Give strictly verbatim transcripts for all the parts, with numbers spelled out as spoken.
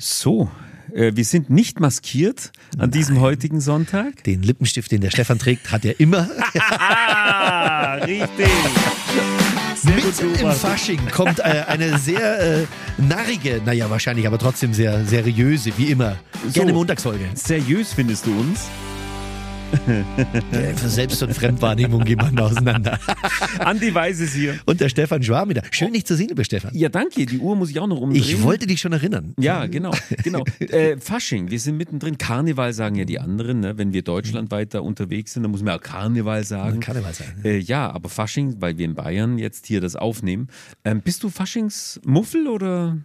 So, äh, wir sind nicht maskiert an Nein. diesem heutigen Sonntag. Den Lippenstift, den der Stefan trägt, hat er immer. Richtig. Sehr Mitten im Fasching kommt äh, eine sehr äh, narrige, naja wahrscheinlich, aber trotzdem sehr seriöse, wie immer. Gerne so, Montagsfolge. Seriös findest du uns? Ja, für Selbst- und Fremdwahrnehmung gehen wir auseinander. Andi Weiß ist hier. Und der Stefan Schwab wieder. Schön, dich zu sehen, lieber Stefan. Ja, danke. Die Uhr muss ich auch noch umdrehen. Ich wollte dich schon erinnern. Ja, genau. genau. Äh, Fasching, wir sind mittendrin. Karneval sagen ja die anderen. Ne? Wenn wir deutschlandweit da unterwegs sind, dann muss man auch Karneval sagen. Karneval sagen. Ja, äh, ja aber Fasching, weil wir in Bayern jetzt hier das aufnehmen. Ähm, bist du Faschingsmuffel oder...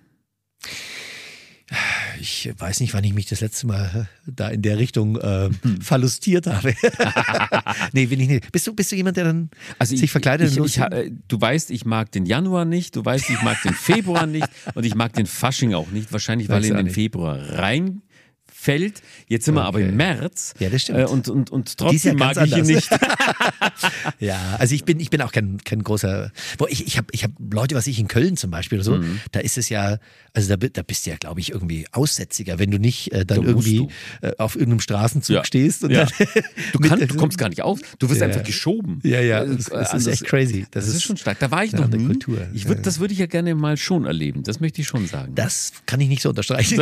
Ich weiß nicht, wann ich mich das letzte Mal da in der Richtung äh, verlustiert habe. Nee, bin ich nicht. Bist du, bist du jemand, der dann also sich ich, verkleidet? Ich, ich, ich, du weißt, ich mag den Januar nicht, du weißt, ich mag den Februar nicht und ich mag den Fasching auch nicht. Wahrscheinlich, weil er in den nicht. Februar rein fällt. Jetzt sind wir okay. aber im März. Ja, das stimmt. Äh, und, und, und trotzdem mag ich ihn nicht. Ja, also ich bin, ich bin auch kein, kein großer. Wo ich ich habe ich hab Leute, was ich in Köln zum Beispiel oder so, mhm. da ist es ja, also da, da bist du ja, glaube ich, irgendwie Aussätziger, wenn du nicht äh, dann da irgendwie äh, auf irgendeinem Straßenzug ja. stehst. Und ja. dann du, kann, du kommst gar nicht auf, du wirst ja. einfach geschoben. Ja, ja, das, das ist echt crazy. Das, das ist, ist schon stark. Da war ich noch nie. Kultur. Ich würd, das würde ich ja gerne mal schon erleben, das möchte ich schon sagen. Das kann ich nicht so unterstreichen.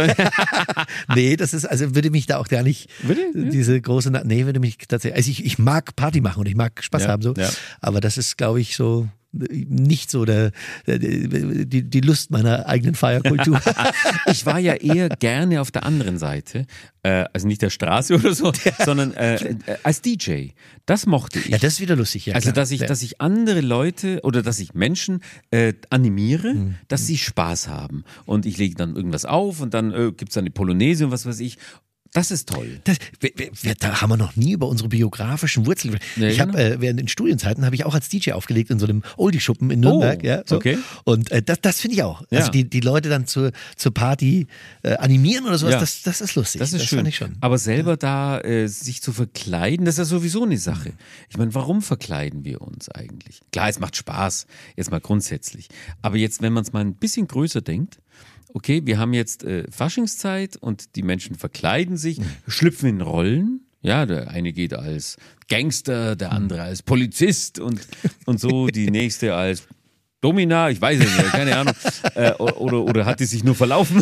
Nee, das ist, also würde mich da auch gar nicht, würde? diese große, nee, würde mich tatsächlich, also ich, ich mag Party machen und ich mag Spaß ja. haben so, ja. aber das ist, glaube ich, so nicht so der, der, die, die Lust meiner eigenen Feierkultur. Ich war ja eher gerne auf der anderen Seite, äh, also nicht der Straße oder so, sondern äh, äh, als D J. Das mochte ich. Ja, das ist wieder lustig, ja. Also, klar. dass ich, ja. dass ich andere Leute oder dass ich Menschen äh, animiere, mhm. dass sie Spaß haben. Und ich lege dann irgendwas auf und dann äh, gibt es eine Polonaise und was weiß ich. Das ist toll. Das, wir, wir, da haben wir noch nie über unsere biografischen Wurzeln. Ja, ich habe genau. äh, während den Studienzeiten habe ich auch als D J aufgelegt in so einem Oldie-Schuppen in Nürnberg. Oh, ja, so. okay. Und äh, das, das finde ich auch. Ja. Also die, die Leute dann zur, zur Party äh, animieren oder sowas, ja. das, das ist lustig. Das ist das schön. Fand ich schon. Aber selber da äh, sich zu verkleiden, das ist ja sowieso eine Sache. Ich meine, warum verkleiden wir uns eigentlich? Klar, es macht Spaß, jetzt mal grundsätzlich. Aber jetzt, wenn man es mal ein bisschen größer denkt, okay, wir haben jetzt äh, Faschingszeit und die Menschen verkleiden sich, mhm. schlüpfen in Rollen. Ja, der eine geht als Gangster, der andere als Polizist und, und so, die nächste als Domina, ich weiß es nicht, keine Ahnung. Äh, oder, oder hat die sich nur verlaufen?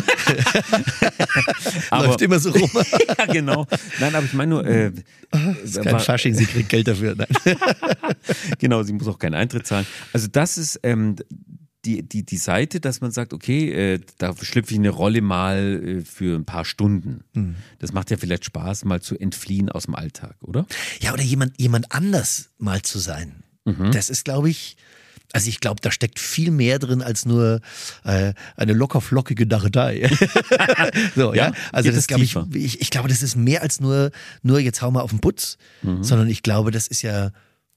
Aber, läuft immer so rum. Ja, genau. Nein, aber ich meine nur... Äh, das ist kein war, Fasching, sie kriegt Geld dafür. Nein. Genau, sie muss auch keinen Eintritt zahlen. Also das ist... Ähm, Die, die, die Seite, dass man sagt, okay, äh, da schlüpfe ich eine Rolle mal äh, für ein paar Stunden. Mhm. Das macht ja vielleicht Spaß, mal zu entfliehen aus dem Alltag, oder? Ja, oder jemand, jemand anders mal zu sein. Mhm. Das ist, glaube ich, also ich glaube, da steckt viel mehr drin als nur äh, eine lockerflockige Narretei. So, ja, ja? Also das glaube ich, ich, ich glaube, das ist mehr als nur, nur jetzt hau mal auf den Putz, mhm. sondern ich glaube, das ist ja,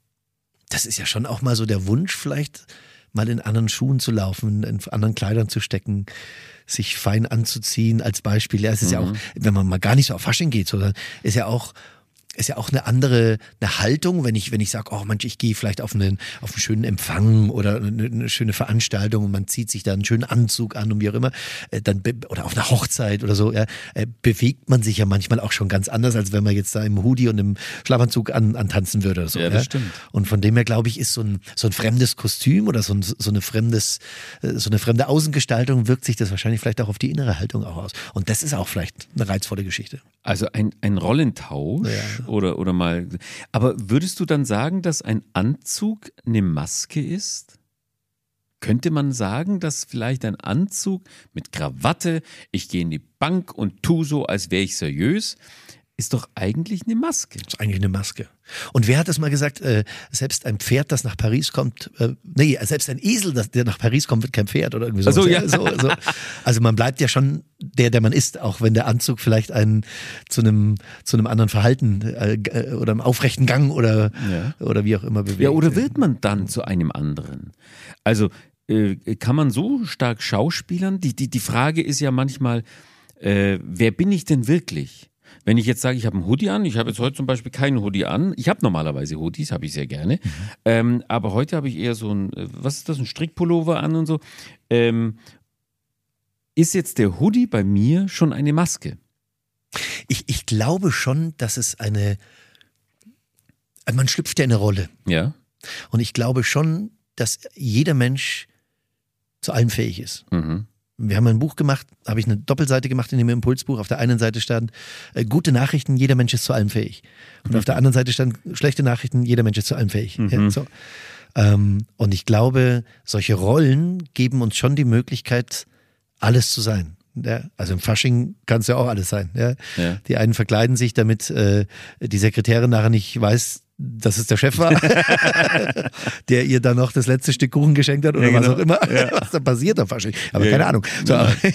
das ist ja schon auch mal so der Wunsch vielleicht, mal in anderen Schuhen zu laufen, in anderen Kleidern zu stecken, sich fein anzuziehen als Beispiel. Ja, es ist mhm. ja auch, wenn man mal gar nicht so auf Fasching geht, sondern ist ja auch ist ja auch eine andere eine Haltung, wenn ich wenn ich sage, oh Mensch, ich gehe vielleicht auf einen auf einen schönen Empfang oder eine, eine schöne Veranstaltung und man zieht sich da einen schönen Anzug an und wie auch immer, dann oder auf einer Hochzeit oder so, ja, bewegt man sich ja manchmal auch schon ganz anders, als wenn man jetzt da im Hoodie und im Schlafanzug an, antanzen würde oder so. Ja, das ja? stimmt. Und von dem her glaube ich, ist so ein so ein fremdes Kostüm oder so ein so eine fremdes so eine fremde Außengestaltung wirkt sich das wahrscheinlich vielleicht auch auf die innere Haltung auch aus. Und das ist auch vielleicht eine reizvolle Geschichte. Also ein ein Rollentausch. Ja. Oder, oder mal. Aber würdest du dann sagen, dass ein Anzug eine Maske ist? Könnte man sagen, dass vielleicht ein Anzug mit Krawatte, ich gehe in die Bank und tu so, als wäre ich seriös, ist doch eigentlich eine Maske. Das ist eigentlich eine Maske. Und wer hat das mal gesagt, äh, selbst ein Pferd, das nach Paris kommt, äh, nee, selbst ein Esel, das, der nach Paris kommt, wird kein Pferd oder irgendwie so. Also, ja. so, so. Also man bleibt ja schon der, der man ist, auch wenn der Anzug vielleicht einen zu einem, zu einem anderen Verhalten äh, oder einem aufrechten Gang oder, ja. oder wie auch immer bewegt. Ja, oder wird man dann zu einem anderen? Also äh, kann man so stark schauspielern? Die, die, die Frage ist ja manchmal, äh, wer bin ich denn wirklich? Wenn ich jetzt sage, ich habe einen Hoodie an, ich habe jetzt heute zum Beispiel keinen Hoodie an, ich habe normalerweise Hoodies, habe ich sehr gerne, mhm. ähm, aber heute habe ich eher so ein, was ist das, ein Strickpullover an und so. Ähm, ist jetzt der Hoodie bei mir schon eine Maske? Ich, ich glaube schon, dass es eine, man schlüpft ja in eine Rolle. Ja. Und ich glaube schon, dass jeder Mensch zu allem fähig ist. Mhm. Wir haben ein Buch gemacht, habe ich eine Doppelseite gemacht in dem Impulsbuch. Auf der einen Seite stand äh, gute Nachrichten, jeder Mensch ist zu allem fähig. Und mhm. auf der anderen Seite stand schlechte Nachrichten, jeder Mensch ist zu allem fähig. Mhm. Ja, so. ähm, und ich glaube, solche Rollen geben uns schon die Möglichkeit, alles zu sein. Ja? Also im Fasching kann es ja auch alles sein. Ja? Ja. Die einen verkleiden sich, damit äh, die Sekretärin nachher nicht weiß, dass es der Chef war, der ihr dann noch das letzte Stück Kuchen geschenkt hat oder ja, genau. was auch immer, ja. was da passiert am Fasching. Aber ja, keine Ahnung. So,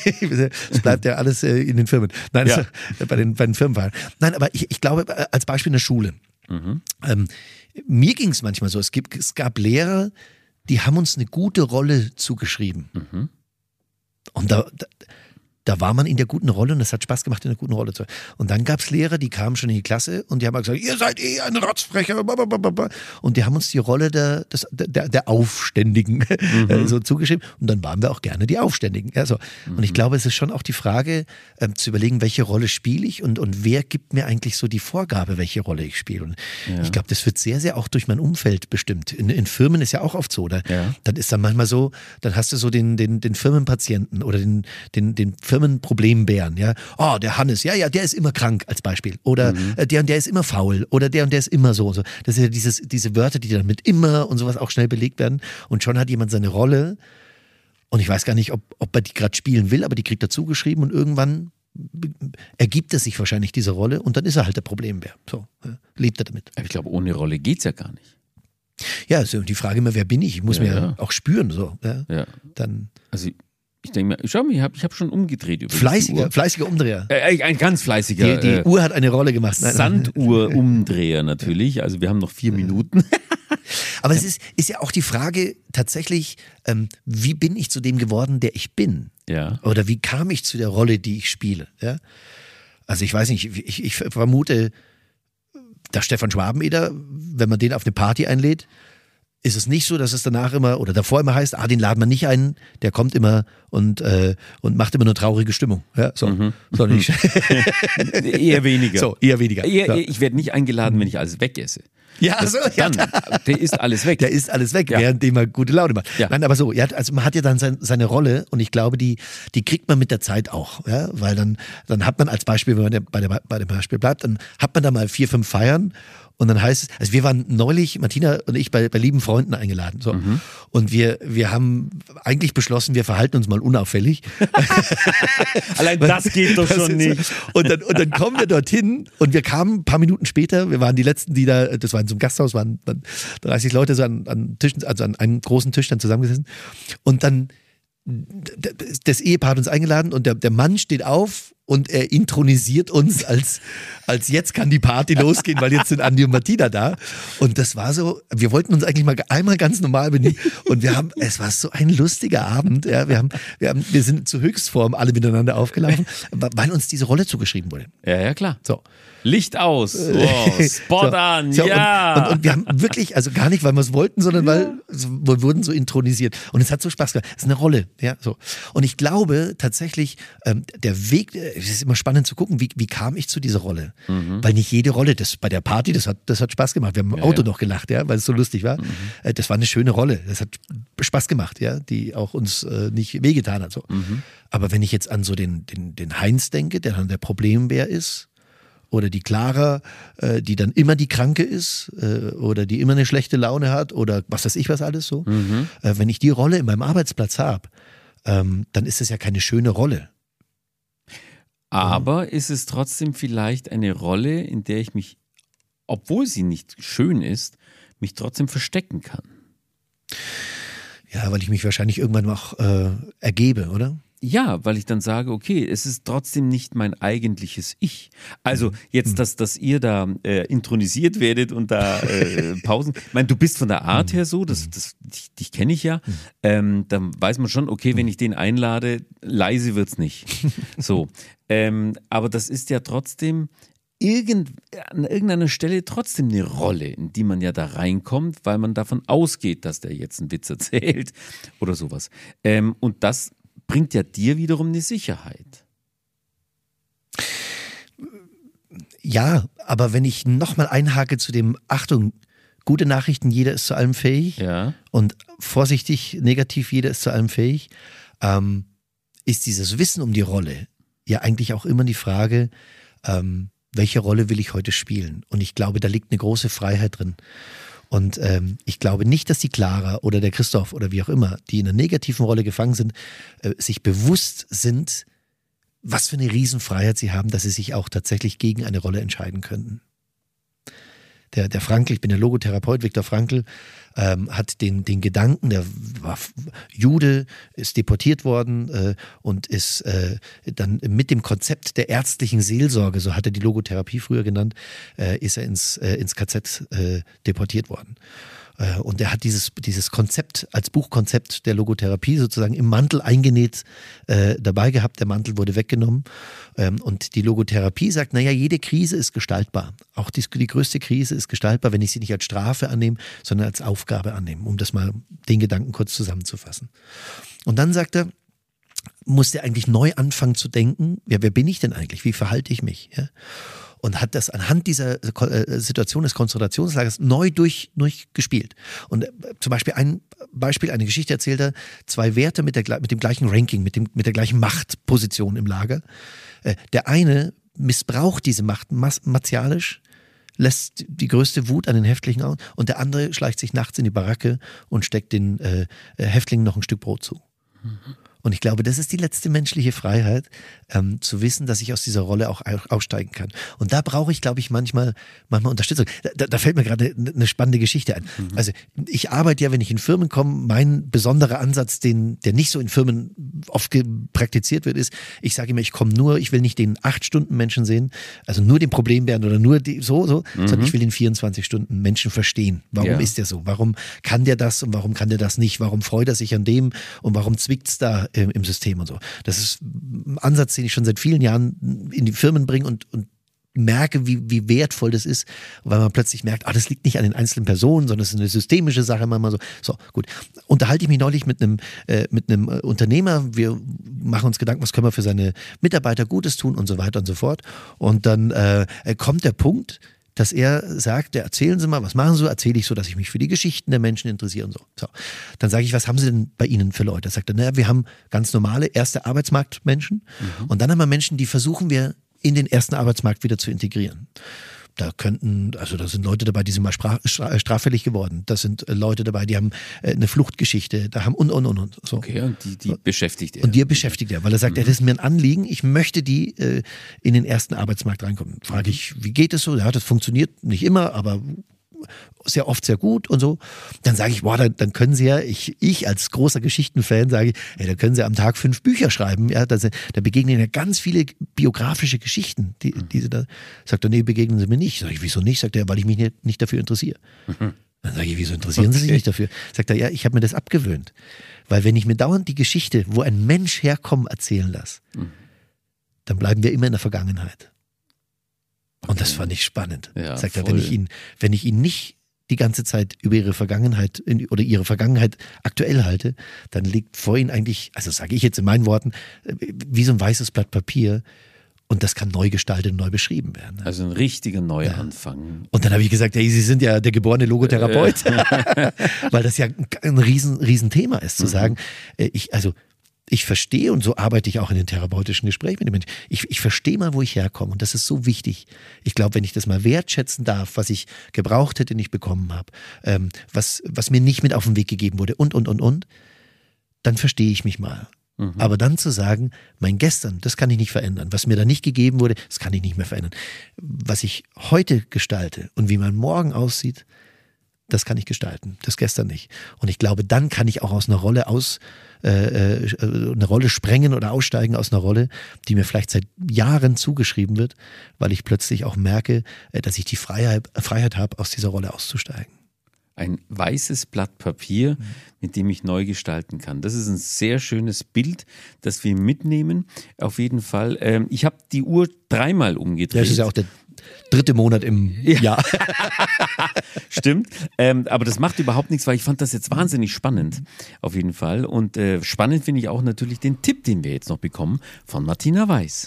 es bleibt ja alles äh, in den Firmen. Nein, ja. also, bei den, bei den Firmenfeiern. Nein, aber ich, ich glaube, als Beispiel in der Schule. Mhm. Ähm, mir ging es manchmal so, es, gibt, es gab Lehrer, die haben uns eine gute Rolle zugeschrieben. Mhm. Und da, da Da war man in der guten Rolle und es hat Spaß gemacht, in der guten Rolle zu sein. Und dann gab es Lehrer, die kamen schon in die Klasse und die haben gesagt, ihr seid eh ein Rotzfrecher. Und die haben uns die Rolle der, des, der, der Aufständigen mhm. so zugeschrieben. Und dann waren wir auch gerne die Aufständigen. Ja, so. mhm. Und ich glaube, es ist schon auch die Frage, ähm, zu überlegen, welche Rolle spiele ich und, und wer gibt mir eigentlich so die Vorgabe, welche Rolle ich spiele. Und ja. ich glaube, das wird sehr, sehr auch durch mein Umfeld bestimmt. In, in Firmen ist ja auch oft so. Oder? Ja. Dann ist dann manchmal so, dann hast du so den, den, den Firmenpatienten oder den, den, den Firmenproblembären, ja. Oh, der Hannes, ja, ja, der ist immer krank als Beispiel. Oder mhm. äh, der und der ist immer faul. Oder der und der ist immer so und so. Das sind ja dieses, diese Wörter, die dann mit immer und sowas auch schnell belegt werden. Und schon hat jemand seine Rolle. Und ich weiß gar nicht, ob, ob er die gerade spielen will, aber die kriegt er zugeschrieben und irgendwann ergibt es sich wahrscheinlich diese Rolle und dann ist er halt der Problembär. So, ja, lebt er damit. Ich glaube, ohne Rolle geht es ja gar nicht. Ja, ist die Frage immer, wer bin ich? Ich muss ja, mir ja. auch spüren. So, ja. Ja. Dann also ich denke mir, schau mal, ich habe ich hab schon umgedreht. Übrigens. Fleißiger, fleißiger Umdreher. Äh, ein ganz fleißiger. Die, die äh, Uhr hat eine Rolle gemacht. Sanduhr-Umdreher natürlich. Also wir haben noch vier Minuten. Aber es ist, ist ja auch die Frage tatsächlich, ähm, wie bin ich zu dem geworden, der ich bin? Ja. Oder wie kam ich zu der Rolle, die ich spiele? Ja? Also ich weiß nicht, ich, ich vermute, dass Stefan Schwabeneder, wenn man den auf eine Party einlädt, ist es nicht so, dass es danach immer oder davor immer heißt, ah, den laden wir nicht ein, der kommt immer und, äh, und macht immer eine traurige Stimmung. Ja, so. Mhm. so nicht. Eher weniger. So, eher weniger. Eher, ja. Ich werde nicht eingeladen, wenn ich alles wegesse. Ja, das, so, ja. Dann, der ist alles weg. Der ist alles weg, ja. währenddem er gute Laune macht. Ja. Nein, aber so, ja, also man hat ja dann sein, seine Rolle und ich glaube, die, die kriegt man mit der Zeit auch. Ja? Weil dann, dann hat man als Beispiel, wenn man bei, der, bei dem Beispiel bleibt, dann hat man da mal vier, fünf Feiern. Und dann heißt es, also wir waren neulich, Martina und ich, bei, bei lieben Freunden eingeladen. So. Mhm. Und wir, wir haben eigentlich beschlossen, wir verhalten uns mal unauffällig. Allein das geht doch das schon nicht. So. Und, dann, und dann kommen wir dorthin und wir kamen ein paar Minuten später, wir waren die Letzten, die da, das war in so einem Gasthaus, waren dann dreißig Leute so an, an Tischen, also an einem großen Tisch dann zusammengesessen. Und dann das Ehepaar hat uns eingeladen und der, der Mann steht auf und er intronisiert uns als, als jetzt kann die Party losgehen, weil jetzt sind Andi und Martina da. Und das war so, wir wollten uns eigentlich mal einmal ganz normal benehmen und wir haben, es war so ein lustiger Abend, ja, wir haben, wir haben, wir sind zur Höchstform alle miteinander aufgelaufen, weil uns diese Rolle zugeschrieben wurde. Ja, ja, klar. So. Licht aus, wow, Spot so, an, so, ja. Und, und, und wir haben wirklich, also gar nicht, weil wir es wollten, sondern weil wir wurden so intronisiert. Und es hat so Spaß gemacht. Es ist eine Rolle, ja, so. Und ich glaube tatsächlich, ähm, der Weg, es ist immer spannend zu gucken, wie, wie kam ich zu dieser Rolle? Mhm. Weil nicht jede Rolle, das bei der Party, das hat, das hat Spaß gemacht. Wir haben im ja, Auto ja. noch gelacht, ja, weil es so lustig war. Mhm. Äh, das war eine schöne Rolle. Das hat Spaß gemacht, ja, die auch uns äh, nicht wehgetan hat, so. Mhm. Aber wenn ich jetzt an so den, den, den Heinz denke, der dann der Problembär ist, oder die Clara, äh, die dann immer die Kranke ist äh, oder die immer eine schlechte Laune hat oder was weiß ich was alles so. Mhm. Äh, wenn ich die Rolle in meinem Arbeitsplatz habe, ähm, dann ist das ja keine schöne Rolle. Aber ist es trotzdem vielleicht eine Rolle, in der ich mich, obwohl sie nicht schön ist, mich trotzdem verstecken kann? Ja, weil ich mich wahrscheinlich irgendwann noch äh, ergebe, oder? Ja, weil ich dann sage, okay, es ist trotzdem nicht mein eigentliches Ich. Also jetzt, dass, dass ihr da äh, intronisiert werdet und da äh, Pausen. Ich meine, du bist von der Art her so, das, das, dich, dich kenne ich ja. Ähm, dann weiß man schon, okay, wenn ich den einlade, leise wird's nicht. So, ähm, aber das ist ja trotzdem irgend, an irgendeiner Stelle trotzdem eine Rolle, in die man ja da reinkommt, weil man davon ausgeht, dass der jetzt einen Witz erzählt oder sowas. Ähm, und das bringt ja dir wiederum eine Sicherheit. Ja, aber wenn ich nochmal einhake zu dem, Achtung, gute Nachrichten, jeder ist zu allem fähig Ja. und vorsichtig, negativ, jeder ist zu allem fähig, ähm, ist dieses Wissen um die Rolle ja eigentlich auch immer die Frage, ähm, welche Rolle will ich heute spielen? Und ich glaube, da liegt eine große Freiheit drin. Und ähm, ich glaube nicht, dass die Clara oder der Christoph oder wie auch immer, die in einer negativen Rolle gefangen sind, äh, sich bewusst sind, was für eine Riesenfreiheit sie haben, dass sie sich auch tatsächlich gegen eine Rolle entscheiden könnten. Der, der Frankl, ich bin der Logotherapeut, Viktor Frankl, ähm, hat den, den Gedanken, der war Jude, ist deportiert worden äh, und ist äh, dann mit dem Konzept der ärztlichen Seelsorge, so hat er die Logotherapie früher genannt, äh, ist er ins, äh, ins K Z äh, deportiert worden. Äh, und er hat dieses, dieses Konzept als Buchkonzept der Logotherapie sozusagen im Mantel eingenäht äh, dabei gehabt. Der Mantel wurde weggenommen. Ähm, und die Logotherapie sagt, naja, jede Krise ist gestaltbar. Auch die, die größte Krise ist gestaltbar, wenn ich sie nicht als Strafe annehme, sondern als Aufgabe annehme, um das mal den Gedanken kurz zusammenzufassen. Und dann sagt er, muss der eigentlich neu anfangen zu denken, ja, wer bin ich denn eigentlich? Wie verhalte ich mich? Ja? Und hat das anhand dieser Situation des Konzentrationslagers neu durch, durchgespielt. Und zum Beispiel ein Beispiel, eine Geschichte erzählt er, zwei Werte mit, der, mit dem gleichen Ranking, mit, dem, mit der gleichen Machtposition im Lager. Der eine missbraucht diese Macht martialisch, lässt die größte Wut an den Häftlingen aus und der andere schleicht sich nachts in die Baracke und steckt den äh, Häftlingen noch ein Stück Brot zu. Mhm. Und ich glaube, das ist die letzte menschliche Freiheit, ähm, zu wissen, dass ich aus dieser Rolle auch aussteigen kann. Und da brauche ich, glaube ich, manchmal, manchmal Unterstützung. Da, da fällt mir gerade eine spannende Geschichte ein. Mhm. Also ich arbeite ja, wenn ich in Firmen komme, mein besonderer Ansatz, den, der nicht so in Firmen oft praktiziert wird, ist, ich sage immer, ich komme nur, ich will nicht den acht Stunden Menschen sehen, also nur den Problembären oder nur die, so, so, mhm. sondern ich will den vierundzwanzig Stunden Menschen verstehen. Warum ja. ist der so? Warum kann der das und warum kann der das nicht? Warum freut er sich an dem und warum zwickt es da im System und so. Das ist ein Ansatz, den ich schon seit vielen Jahren in die Firmen bringe und, und merke, wie, wie wertvoll das ist, weil man plötzlich merkt, ah, das liegt nicht an den einzelnen Personen, sondern es ist eine systemische Sache manchmal so. So, gut. Unterhalte ich mich neulich mit einem, äh, mit einem Unternehmer, wir machen uns Gedanken, was können wir für seine Mitarbeiter Gutes tun und so weiter und so fort. Und dann äh, kommt der Punkt, dass er sagt, ja, erzählen Sie mal, was machen Sie? Erzähle ich so, dass ich mich für die Geschichten der Menschen interessiere und so. so. Dann sage ich, was haben Sie denn bei Ihnen für Leute? Er sagt er, naja, wir haben ganz normale erste Arbeitsmarktmenschen mhm. und dann haben wir Menschen, die versuchen wir in den ersten Arbeitsmarkt wieder zu integrieren. Da könnten, also da sind Leute dabei, die sind mal sprach, straffällig geworden. Da sind Leute dabei, die haben eine Fluchtgeschichte, da haben und, und, und, und. So. Okay, und die, die beschäftigt er. Und die beschäftigt er, weil er sagt, mhm. ja, das ist mir ein Anliegen, ich möchte die äh, in den ersten Arbeitsmarkt reinkommen. Frage ich, wie geht es so? Ja, das funktioniert nicht immer, aber sehr oft sehr gut und so. Dann sage ich, boah, dann, dann können Sie ja, ich, ich als großer Geschichtenfan sage, hey, dann können Sie am Tag fünf Bücher schreiben. Ja, da, da begegnen ja ganz viele biografische Geschichten, die, die Sie da, sagt er, nee, begegnen Sie mir nicht. Sag ich, wieso nicht? Sagt er, weil ich mich nicht, nicht dafür interessiere. Mhm. Dann sage ich, wieso interessieren okay. Sie sich nicht dafür? Sagt er, ja, ich habe mir das abgewöhnt. Weil wenn ich mir dauernd die Geschichte, wo ein Mensch herkommt, erzählen lasse, mhm. dann bleiben wir immer in der Vergangenheit. Und das fand ich spannend. Ja, sagt er, wenn ich ihn, wenn ich ihn nicht die ganze Zeit über ihre Vergangenheit in, oder ihre Vergangenheit aktuell halte, dann liegt vor ihnen eigentlich, also sage ich jetzt in meinen Worten, wie so ein weißes Blatt Papier und das kann neu gestaltet und neu beschrieben werden. Also ein richtiger Neuanfang. Ja. Und dann habe ich gesagt, hey, Sie sind ja der geborene Logotherapeut, weil das ja ein riesen, riesen Thema ist, zu mhm. sagen, ich, also ich verstehe, und so arbeite ich auch in den therapeutischen Gesprächen mit den Menschen, ich, ich verstehe mal, wo ich herkomme und das ist so wichtig. Ich glaube, wenn ich das mal wertschätzen darf, was ich gebraucht hätte, nicht bekommen habe, ähm, was, was mir nicht mit auf den Weg gegeben wurde und, und, und, und, dann verstehe ich mich mal. Mhm. Aber dann zu sagen, mein Gestern, das kann ich nicht verändern. Was mir da nicht gegeben wurde, das kann ich nicht mehr verändern. Was ich heute gestalte und wie mein Morgen aussieht, das kann ich gestalten, das gestern nicht. Und ich glaube, dann kann ich auch aus einer Rolle aus, äh, äh, eine Rolle sprengen oder aussteigen aus einer Rolle, die mir vielleicht seit Jahren zugeschrieben wird, weil ich plötzlich auch merke, äh, dass ich die Freiheit, Freiheit habe, aus dieser Rolle auszusteigen. Ein weißes Blatt Papier, mit dem ich neu gestalten kann. Das ist ein sehr schönes Bild, das wir mitnehmen. Auf jeden Fall. Ähm, ich habe die Uhr dreimal umgedreht. Das ist ja auch der dritte Monat im ja. Jahr. Stimmt. Ähm, aber das macht überhaupt nichts, weil ich fand das jetzt wahnsinnig spannend. Auf jeden Fall. Und äh, spannend finde ich auch natürlich den Tipp, den wir jetzt noch bekommen von Martina Weiß.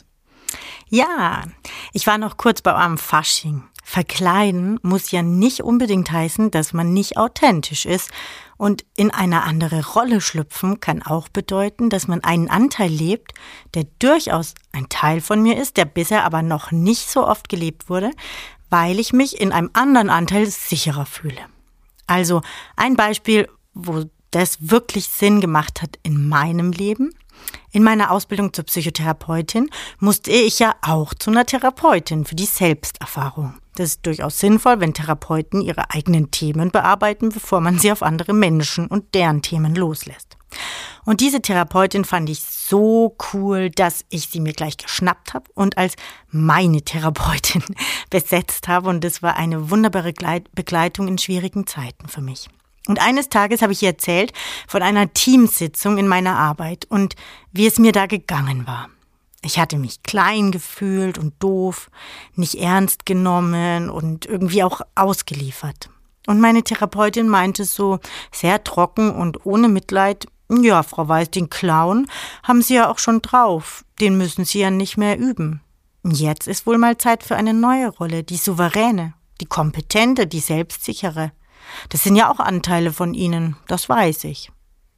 Ja, ich war noch kurz bei eurem Fasching. Verkleiden muss ja nicht unbedingt heißen, dass man nicht authentisch ist. Und in eine andere Rolle schlüpfen kann auch bedeuten, dass man einen Anteil lebt, der durchaus ein Teil von mir ist, der bisher aber noch nicht so oft gelebt wurde, weil ich mich in einem anderen Anteil sicherer fühle. Also ein Beispiel, wo das wirklich Sinn gemacht hat in meinem Leben. In meiner Ausbildung zur Psychotherapeutin musste ich ja auch zu einer Therapeutin für die Selbsterfahrung. Das ist durchaus sinnvoll, wenn Therapeuten ihre eigenen Themen bearbeiten, bevor man sie auf andere Menschen und deren Themen loslässt. Und diese Therapeutin fand ich so cool, dass ich sie mir gleich geschnappt habe und als meine Therapeutin besetzt habe. Und das war eine wunderbare Begleitung in schwierigen Zeiten für mich. Und eines Tages habe ich ihr erzählt von einer Teamsitzung in meiner Arbeit und wie es mir da gegangen war. Ich hatte mich klein gefühlt und doof, nicht ernst genommen und irgendwie auch ausgeliefert. Und meine Therapeutin meinte so sehr trocken und ohne Mitleid, ja, Frau Weiß, den Clown haben Sie ja auch schon drauf, den müssen Sie ja nicht mehr üben. Jetzt ist wohl mal Zeit für eine neue Rolle, die souveräne, die kompetente, die selbstsichere. Das sind ja auch Anteile von Ihnen, das weiß ich.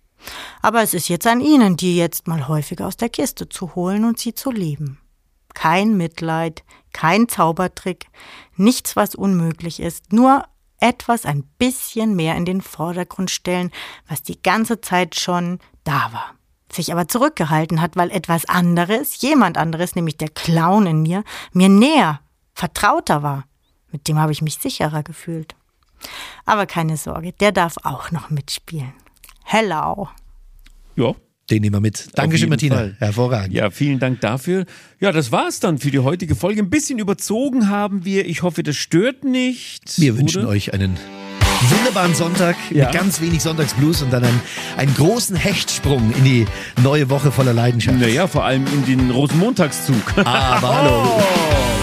Aber es ist jetzt an Ihnen, die jetzt mal häufiger aus der Kiste zu holen und sie zu leben. Kein Mitleid, kein Zaubertrick, nichts, was unmöglich ist, nur etwas ein bisschen mehr in den Vordergrund stellen, was die ganze Zeit schon da war. Sich aber zurückgehalten hat, weil etwas anderes, jemand anderes, nämlich der Clown in mir, mir näher, vertrauter war. Mit dem habe ich mich sicherer gefühlt. Aber keine Sorge, der darf auch noch mitspielen. Hello. Ja. Den nehmen wir mit. Dankeschön, Martina. Fall. Hervorragend. Ja, vielen Dank dafür. Ja, das war's dann für die heutige Folge. Ein bisschen überzogen haben wir. Ich hoffe, das stört nicht. Wir oder? wünschen euch einen wunderbaren Sonntag ja. mit ganz wenig Sonntagsblues und dann einen, einen großen Hechtsprung in die neue Woche voller Leidenschaft. Naja, vor allem in den Rosenmontagszug. Aber hallo. Oh.